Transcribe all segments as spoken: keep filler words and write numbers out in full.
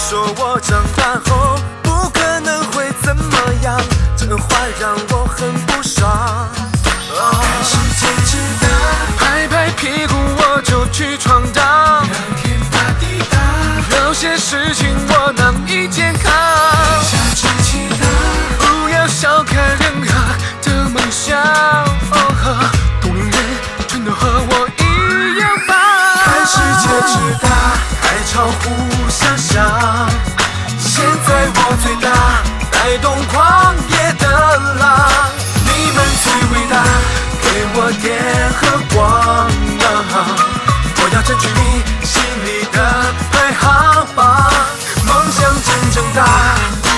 说我长大后不可能会怎么样，这话让我很不爽。看世界之大，拍拍屁股我就去闯荡，让天大地大，有些事情我难以健康。下志气大，不要小看任何的梦想。哦，同龄人全都和我一样棒。看世界之大，海潮互相想。现在我最大，带动狂野的浪。你们最伟大，给我电和光啊！我要占据你心里的排行榜，梦想真正大。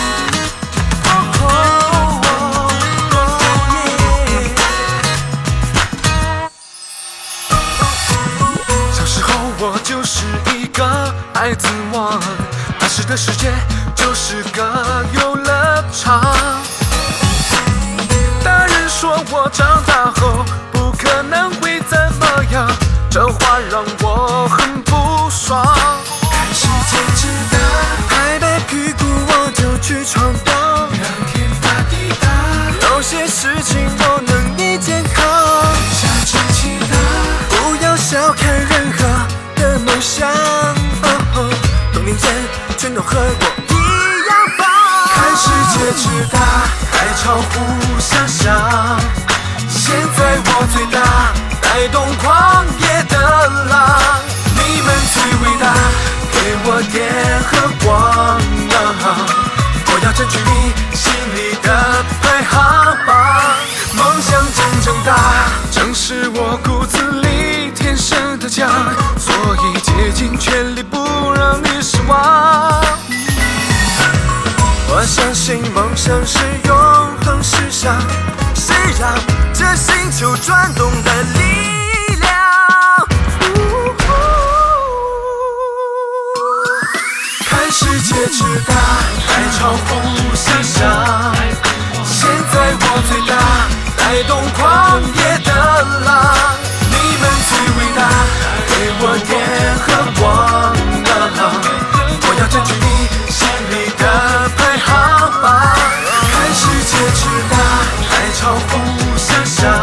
小时候我就是一个孩子王，那时的世界就是个游乐场。大人说我长大后不可能会怎么样，这话让我很不爽。看世界之大，拍拍屁股我就去闯荡，让天大地大，有些事情我能以健康。下志气大，不要小看任何的梦想。同龄人全都和我一样棒。看世界之大，海潮互相想。现在我最大，带动狂野的浪。你们最伟大，给我电和光啊！我要占据你心里的排行榜，梦想真正大，正是我骨子里天生的强，所以竭尽全力不让你失望。我相信梦想是永恒实相，是让这星球转动的力量。看世界之大，海潮互相想。现在我最大，带动狂野的浪。你们最伟大，给我电和光啊！我要占据你心里的排行榜。看世界之大，海潮互相想。